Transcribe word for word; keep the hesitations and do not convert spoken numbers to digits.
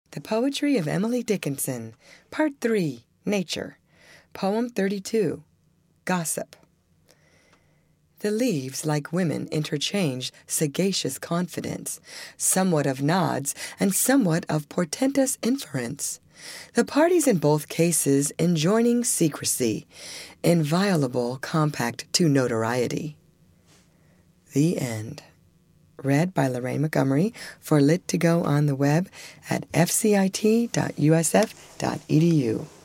The Poetry of Emily Dickinson, Part three, Nature, Poem thirty-two, Gossip. The leaves, like women, interchange sagacious confidence, somewhat of nods and somewhat of portentous inference. The parties in both cases enjoining secrecy, inviolable compact to notoriety. The end. Read by Lorraine Montgomery for Lit to Go on the web at f c i t dot u s f dot e d u.